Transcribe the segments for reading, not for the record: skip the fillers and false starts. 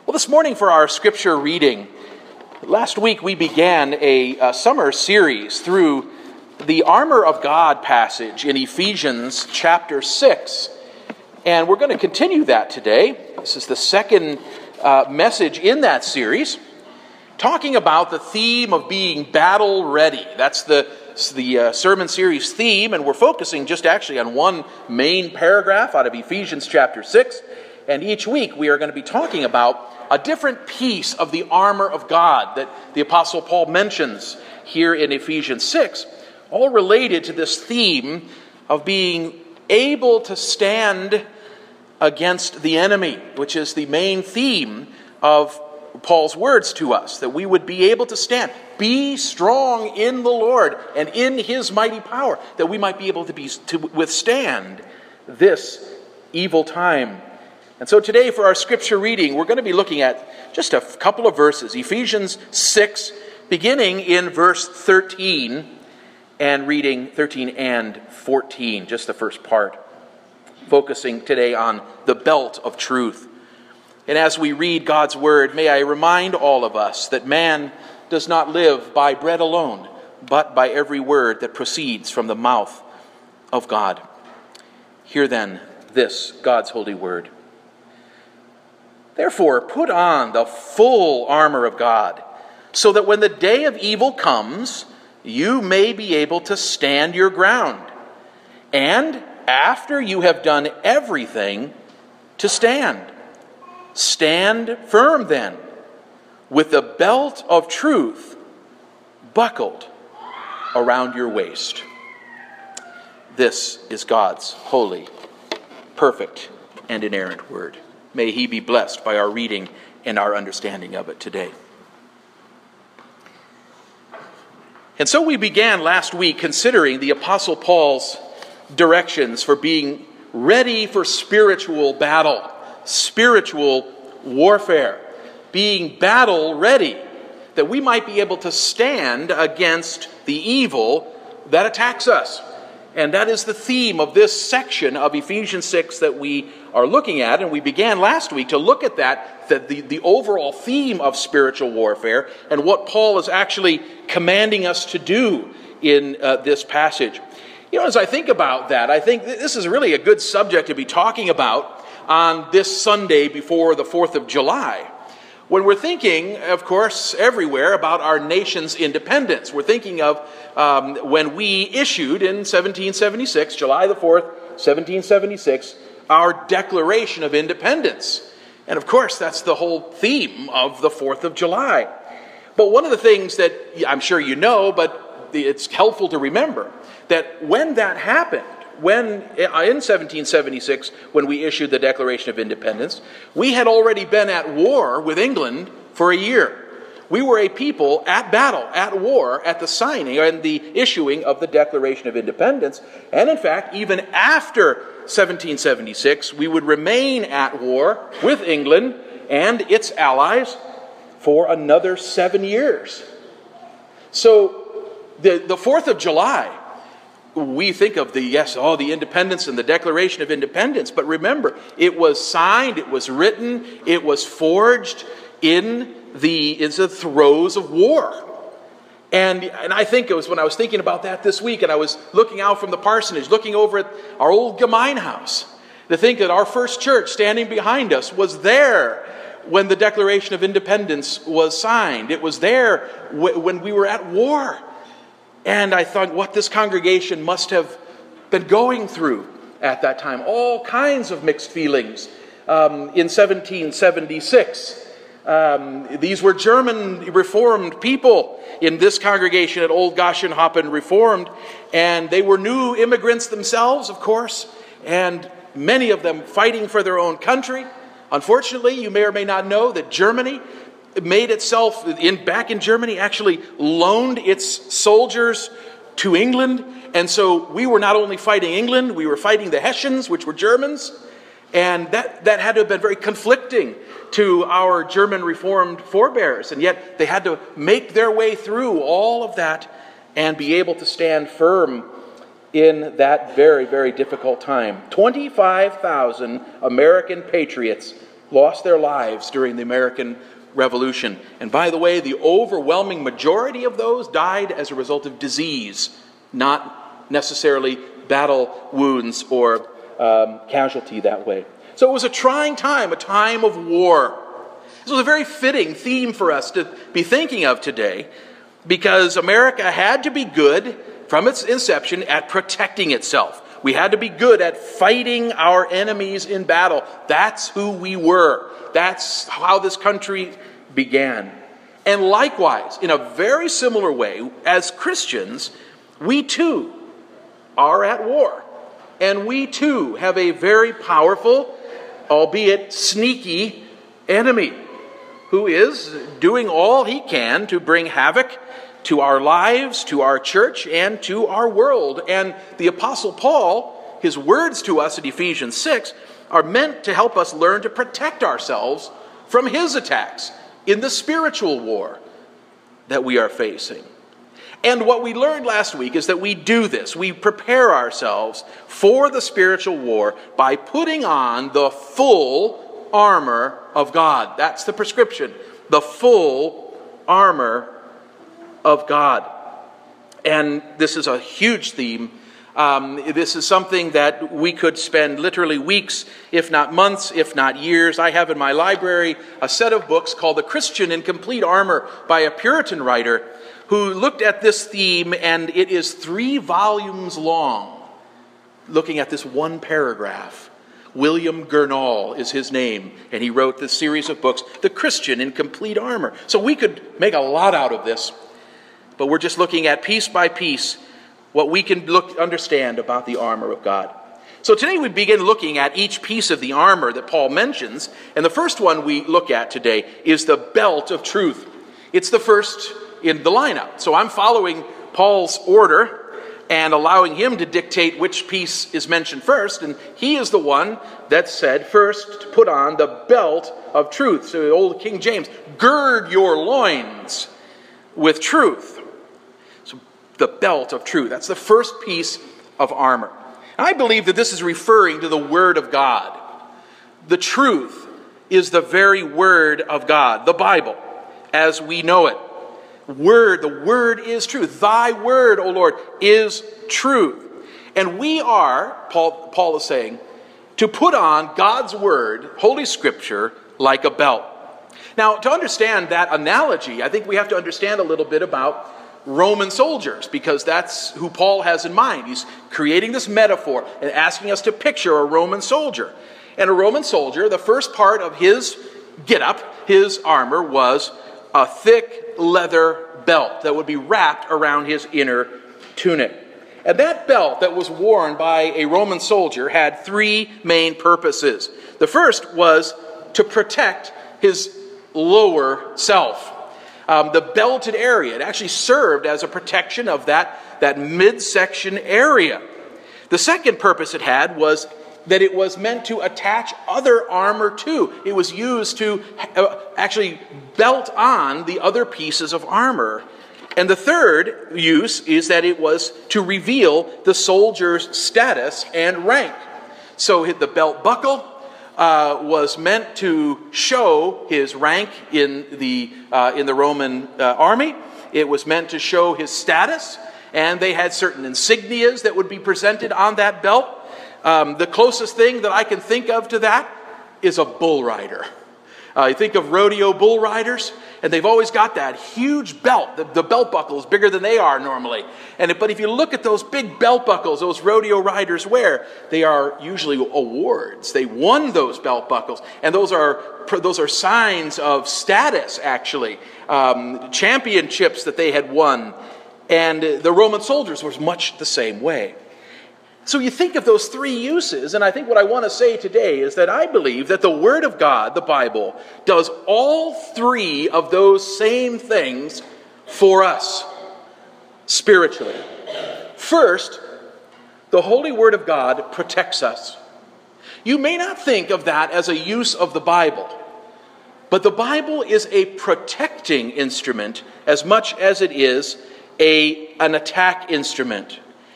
Well, this morning for our scripture reading, last week we began a summer series through the armor of God passage in Ephesians chapter 6. And we're going to continue that today. This is the second message in that series, talking about the theme of being battle ready. That's the sermon series theme, and we're focusing just actually on one main paragraph out of Ephesians chapter 6. And each week we are going to be talking about a different piece of the armor of God that the Apostle Paul mentions here in Ephesians 6, all related to this theme of being able to stand against the enemy, which is the main theme of Paul's words to us, that we would be able to stand. Be strong in the Lord and in His mighty power, that we might be able to withstand this evil time. And so today for our scripture reading, we're going to be looking at just a couple of verses. Ephesians 6, beginning in verse 13 and reading 13 and 14, just the first part, focusing today on the belt of truth. And as we read God's word, may I remind all of us that man does not live by bread alone, but by every word that proceeds from the mouth of God. Hear then this, God's holy word. Therefore, put on the full armor of God, so that when the day of evil comes, you may be able to stand your ground. And after you have done everything, to stand. Stand firm then, with the belt of truth buckled around your waist. This is God's holy, perfect, and inerrant word. May He be blessed by our reading and our understanding of it today. And so we began last week considering the Apostle Paul's directions for being ready for spiritual battle, spiritual warfare, being battle ready, that we might be able to stand against the evil that attacks us. And that is the theme of this section of Ephesians 6 that we are looking at. And we began last week to look at the overall theme of spiritual warfare and what Paul is actually commanding us to do in this passage. You know, as I think about that, I think this is really a good subject to be talking about on this Sunday before the 4th of July. When we're thinking, of course, everywhere about our nation's independence. We're thinking of when we issued in 1776, July the 4th, 1776, our Declaration of Independence. And of course, that's the whole theme of the 4th of July. But one of the things that I'm sure you know, but it's helpful to remember, that when that happened, when in 1776, when we issued the Declaration of Independence, we had already been at war with England for a year. We were a people at battle, at war, at the signing and the issuing of the Declaration of Independence. And in fact, even after 1776, we would remain at war with England and its allies for another 7 years. So the 4th of July, we think of the independence and the Declaration of Independence. But remember, it was signed, it was written, it was forged in the throes of war. And I think it was when I was thinking about that this week, and I was looking out from the parsonage, looking over at our old Gemein house, to think that our first church standing behind us was there when the Declaration of Independence was signed. It was there when we were at war. And I thought what this congregation must have been going through at that time. All kinds of mixed feelings. In 1776, these were German Reformed people in this congregation at Old Goshenhoppen Reformed. And they were new immigrants themselves, of course. And many of them fighting for their own country. Unfortunately, you may or may not know that Germany made itself, back in Germany, actually loaned its soldiers to England. And so we were not only fighting England, we were fighting the Hessians, which were Germans. And that had to have been very conflicting to our German Reformed forebears. And yet they had to make their way through all of that and be able to stand firm in that very, very difficult time. 25,000 American patriots lost their lives during the American Revolution. And by the way, the overwhelming majority of those died as a result of disease, not necessarily battle wounds or casualty that way. So it was a trying time, a time of war. This was a very fitting theme for us to be thinking of today, because America had to be good from its inception at protecting itself. We had to be good at fighting our enemies in battle. That's who we were. That's how this country began. And likewise, in a very similar way, as Christians, we too are at war. And we too have a very powerful, albeit sneaky, enemy who is doing all he can to bring havoc to our lives, to our church, and to our world. And the Apostle Paul, his words to us in Ephesians 6, are meant to help us learn to protect ourselves from his attacks in the spiritual war that we are facing. And what we learned last week is that we do this. We prepare ourselves for the spiritual war by putting on the full armor of God. That's the prescription. The full armor of God. And this is a huge theme. This is something that we could spend literally weeks, if not months, if not years. I have in my library a set of books called The Christian in Complete Armor by a Puritan writer who looked at this theme, and it is 3 volumes long, looking at this one paragraph. William Gurnall is his name, and he wrote this series of books, The Christian in Complete Armor. So we could make a lot out of this, but we're just looking at piece by piece what we can understand about the armor of God. So today we begin looking at each piece of the armor that Paul mentions, and the first one we look at today is the belt of truth. It's the first in the lineup. So I'm following Paul's order and allowing him to dictate which piece is mentioned first, and he is the one that said first to put on the belt of truth. So the old King James, gird your loins with truth. The belt of truth. That's the first piece of armor. I believe that this is referring to the Word of God. The truth is the very Word of God, the Bible, as we know it. The Word is truth. Thy Word, O Lord, is truth. And we are, Paul is saying, to put on God's Word, Holy Scripture, like a belt. Now, to understand that analogy, I think we have to understand a little bit about Roman soldiers, because that's who Paul has in mind. He's creating this metaphor and asking us to picture a Roman soldier. And a Roman soldier, the first part of his get-up, his armor, was a thick leather belt that would be wrapped around his inner tunic. And that belt that was worn by a Roman soldier had 3 main purposes. The first was to protect his lower self. The belted area, it actually served as a protection of that midsection area. The second purpose it had was that it was meant to attach other armor to. It was used to actually belt on the other pieces of armor. And the third use is that it was to reveal the soldier's status and rank. So the belt buckle was meant to show his rank in the Roman army. It was meant to show his status, and they had certain insignias that would be presented on that belt. The closest thing that I can think of to that is a bull rider. You think of rodeo bull riders, and they've always got that huge belt. The belt buckle is bigger than they are normally. But if you look at those big belt buckles those rodeo riders wear, they are usually awards. They won those belt buckles, and those are signs of status, actually. Championships that they had won. And the Roman soldiers was much the same way. So you think of those 3 uses, and I think what I want to say today is that I believe that the Word of God, the Bible, does all 3 of those same things for us, spiritually. First, the Holy Word of God protects us. You may not think of that as a use of the Bible, but the Bible is a protecting instrument as much as it is an attack instrument.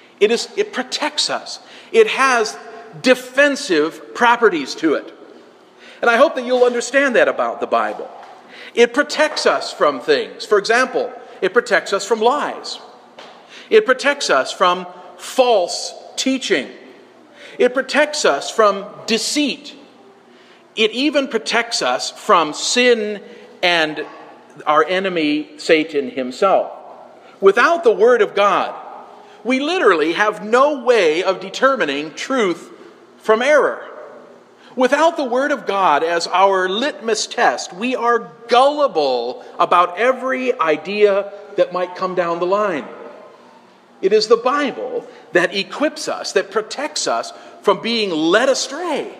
It protects us. It has defensive properties to it. And I hope that you'll understand that about the Bible. It protects us from things. For example, it protects us from lies. It protects us from false teaching. It protects us from deceit. It even protects us from sin and our enemy, Satan himself. Without the Word of God, we literally have no way of determining truth from error. Without the Word of God as our litmus test, we are gullible about every idea that might come down the line. It is the Bible that equips us, that protects us from being led astray,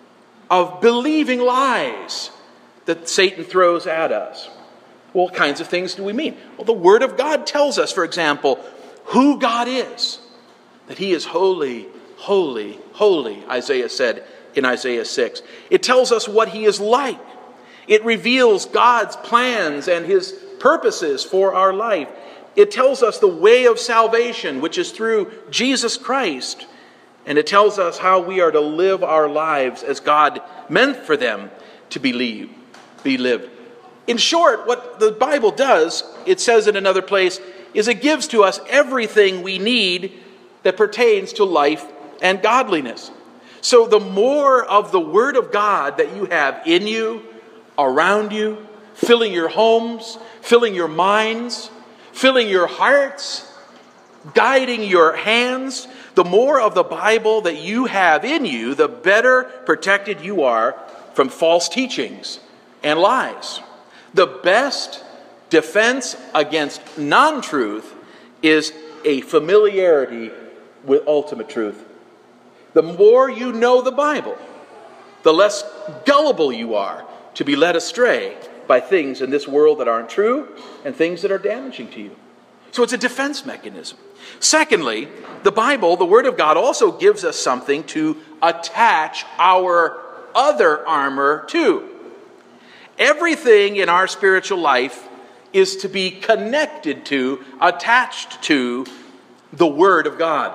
of believing lies that Satan throws at us. Well, what kinds of things do we mean? Well, the Word of God tells us, for example, who God is. That He is holy, holy, holy, Isaiah said in Isaiah 6. It tells us what He is like. It reveals God's plans and His purposes for our life. It tells us the way of salvation, which is through Jesus Christ. And it tells us how we are to live our lives as God meant for them to be lived. In short, what the Bible does, it says in another place, is it gives to us everything we need that pertains to life and godliness. So the more of the Word of God that you have in you, around you, filling your homes, filling your minds, filling your hearts, guiding your hands, the more of the Bible that you have in you, the better protected you are from false teachings and lies. The best defense against non-truth is a familiarity with ultimate truth. The more you know the Bible, the less gullible you are to be led astray by things in this world that aren't true and things that are damaging to you. So it's a defense mechanism. Secondly, the Bible, the Word of God, also gives us something to attach our other armor to. Everything in our spiritual life is to be connected to, attached to the Word of God.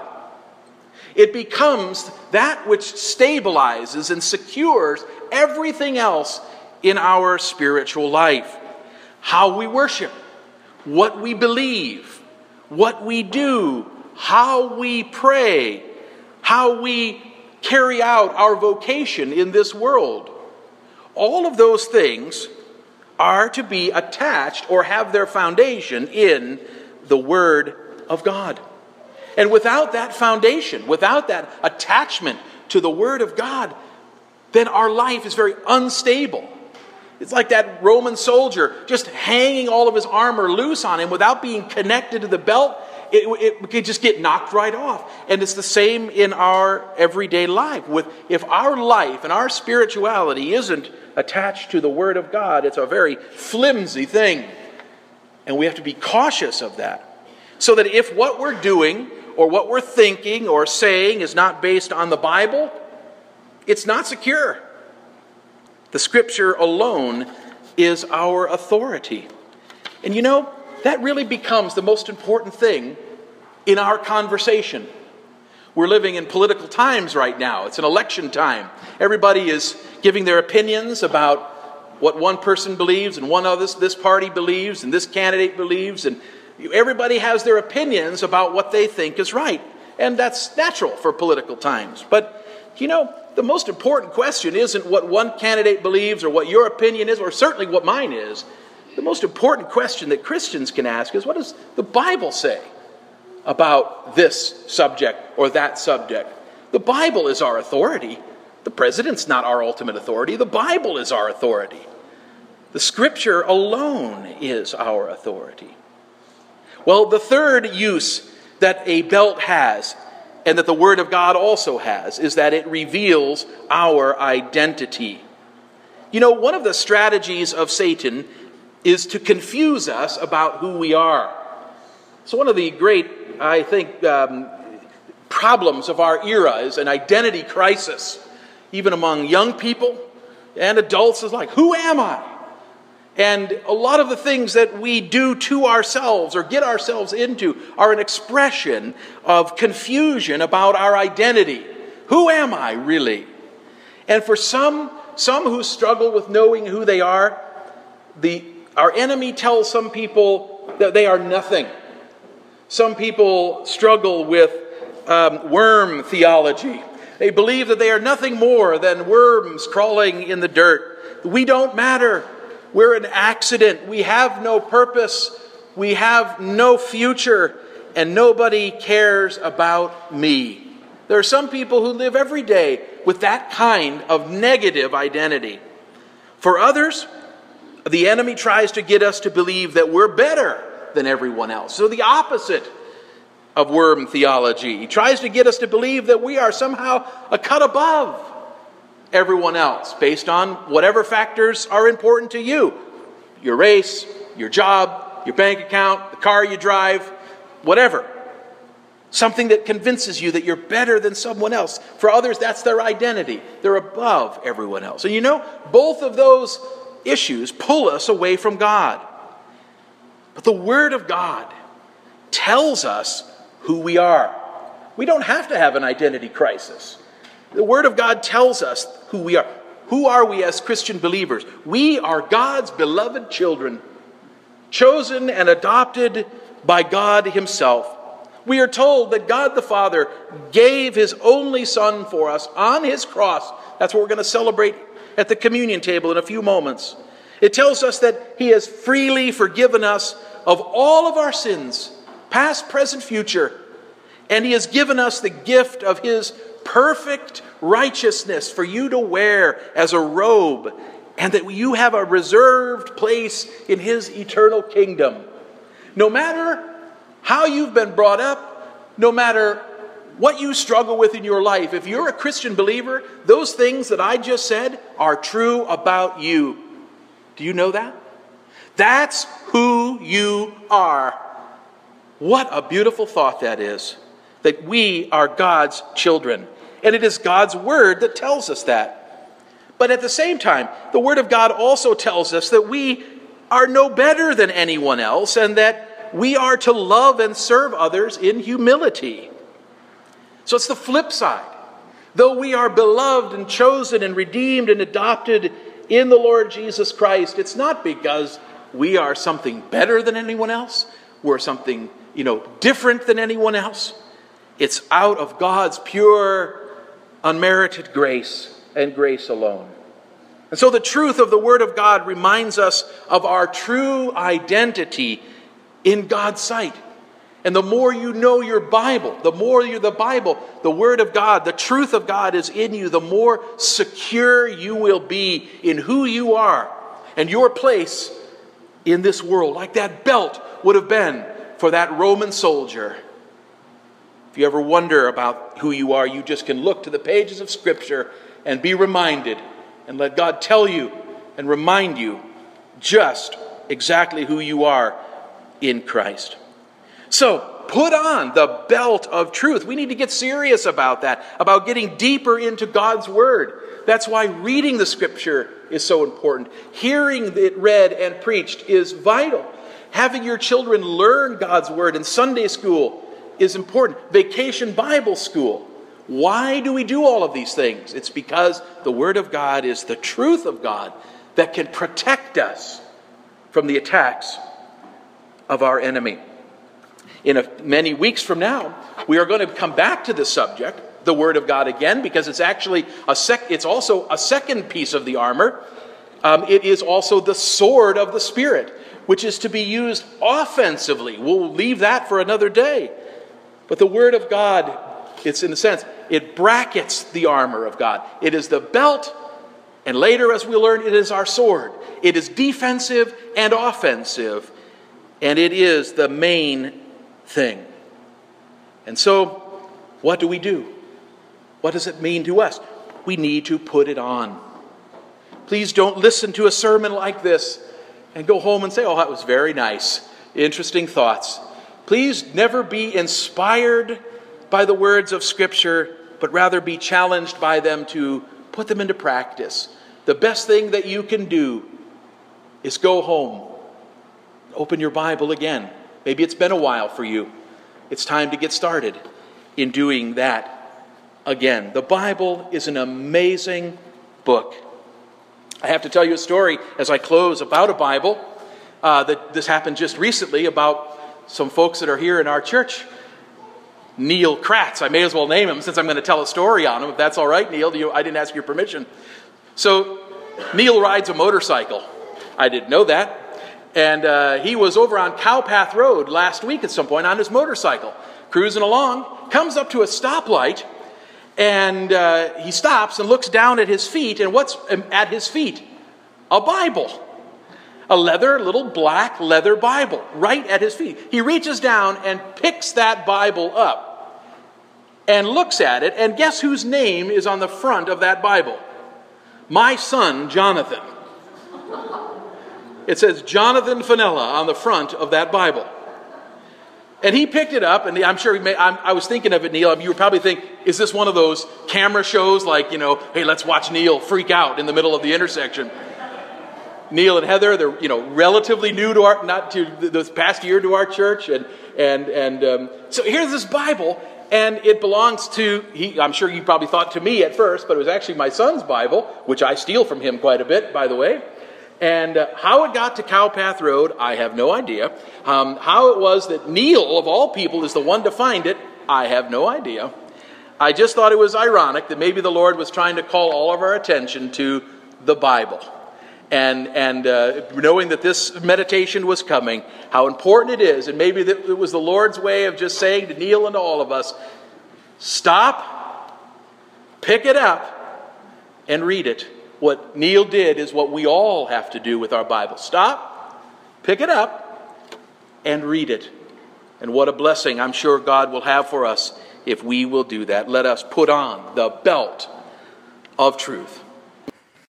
It becomes that which stabilizes and secures everything else in our spiritual life. How we worship, what we believe, what we do, how we pray, how we carry out our vocation in this world. All of those things are to be attached or have their foundation in the Word of God. And without that foundation, without that attachment to the Word of God, then our life is very unstable. It's like that Roman soldier just hanging all of his armor loose on him without being connected to the belt. It could just get knocked right off. And it's the same in our everyday life. If our life and our spirituality isn't attached to the Word of God, it's a very flimsy thing. And we have to be cautious of that. So that if what we're doing or what we're thinking or saying is not based on the Bible, it's not secure. The Scripture alone is our authority. And you know, that really becomes the most important thing in our conversation. We're living in political times right now. It's an election time. Everybody is giving their opinions about what one person believes and one other, this party believes and this candidate believes. And everybody has their opinions about what they think is right. And that's natural for political times. But, you know, the most important question isn't what one candidate believes or what your opinion is or certainly what mine is. The most important question that Christians can ask is, what does the Bible say about this subject or that subject? The Bible is our authority. The president's not our ultimate authority. The Bible is our authority. The Scripture alone is our authority. Well, the third use that a belt has, and that the Word of God also has, is that it reveals our identity. You know, one of the strategies of Satan is to confuse us about who we are. So one of the great, I think, problems of our era is an identity crisis. Even among young people and adults is like, who am I? And a lot of the things that we do to ourselves or get ourselves into are an expression of confusion about our identity. Who am I really? And for some some who struggle with knowing who they are. Our enemy tells some people that they are nothing. Some people struggle with worm theology. They believe that they are nothing more than worms crawling in the dirt. We don't matter. We're an accident. We have no purpose. We have no future. And nobody cares about me. There are some people who live every day with that kind of negative identity. For others, the enemy tries to get us to believe that we're better than everyone else. So the opposite of worm theology. He tries to get us to believe that we are somehow a cut above everyone else based on whatever factors are important to you. Your race, your job, your bank account, the car you drive, whatever. Something that convinces you that you're better than someone else. For others, that's their identity. They're above everyone else. And you know, both of those issues pull us away from God. But the Word of God tells us who we are. We don't have to have an identity crisis. The Word of God tells us who we are. Who are we as Christian believers? We are God's beloved children, chosen and adopted by God Himself. We are told that God the Father gave His only Son for us on His cross. That's what we're going to celebrate at the communion table in a few moments. It tells us that He has freely forgiven us of all of our sins, past, present, future. And He has given us the gift of His perfect righteousness for you to wear as a robe, and that you have a reserved place in His eternal kingdom. No matter how you've been brought up, no matter what you struggle with in your life, if you're a Christian believer, those things that I just said are true about you. Do you know that? That's who you are. What a beautiful thought that is, that we are God's children. And it is God's Word that tells us that. But at the same time, the Word of God also tells us that we are no better than anyone else, and that we are to love and serve others in humility. So it's the flip side. Though we are beloved and chosen and redeemed and adopted in the Lord Jesus Christ, it's not because we are something better than anyone else. We're something, different than anyone else. It's out of God's pure, unmerited grace and grace alone. And so the truth of the Word of God reminds us of our true identity in God's sight. And the more you know your Bible, the more the Bible, the Word of God, the truth of God is in you, the more secure you will be in who you are and your place in this world, like that belt would have been for that Roman soldier. If you ever wonder about who you are, you just can look to the pages of Scripture and be reminded, and let God tell you and remind you just exactly who you are in Christ. So, put on the belt of truth. We need to get serious about that, about getting deeper into God's Word. That's why reading the Scripture is so important. Hearing it read and preached is vital. Having your children learn God's Word in Sunday school is important. Vacation Bible school. Why do we do all of these things? It's because the Word of God is the truth of God that can protect us from the attacks of our enemy. In many weeks from now, we are going to come back to this subject, the Word of God, again, because it's actually it's also a second piece of the armor. It is also the sword of the Spirit, which is to be used offensively. We'll leave that for another day. But the Word of God, it's in a sense, it brackets the armor of God. It is the belt, and later, as we learn, it is our sword. It is defensive and offensive, and it is the main thing. And so, what do we do? What does it mean to us? We need to put it on. Please don't listen to a sermon like this and go home and say, "Oh, that was very nice. Interesting thoughts." Please never be inspired by the words of Scripture, but rather be challenged by them to put them into practice. The best thing that you can do is go home, open your Bible again. Maybe it's been a while for you. It's time to get started in doing that again. The Bible is an amazing book. I have to tell you a story as I close about a Bible. That this happened just recently about some folks that are here in our church. Neil Kratz. I may as well name him since I'm going to tell a story on him, if that's all right, Neil. I didn't ask your permission. So, Neil rides a motorcycle. I didn't know that. And he was over on Cowpath Road last week at some point on his motorcycle, cruising along, comes up to a stoplight, and he stops and looks down at his feet, and what's at his feet? A Bible. A little black leather Bible right at his feet. He reaches down and picks that Bible up and looks at it, and guess whose name is on the front of that Bible? My son, Jonathan. It says Jonathan Fenella on the front of that Bible. And he picked it up, and I'm sure I was thinking of it, Neil. You would probably think, is this one of those camera shows like, hey, let's watch Neil freak out in the middle of the intersection? Neil and Heather, they're relatively new to this past year to our church, and so here's this Bible, and it belongs to. I'm sure you probably thought to me at first, but it was actually my son's Bible, which I steal from him quite a bit, by the way. And how it got to Cowpath Road, I have no idea. How it was that Neil, of all people, is the one to find it, I have no idea. I just thought it was ironic that maybe the Lord was trying to call all of our attention to the Bible. And knowing that this meditation was coming, how important it is, and maybe that it was the Lord's way of just saying to Neil and to all of us, stop, pick it up, and read it. What Neil did is what we all have to do with our Bible. Stop, pick it up, and read it. And what a blessing I'm sure God will have for us if we will do that. Let us put on the belt of truth.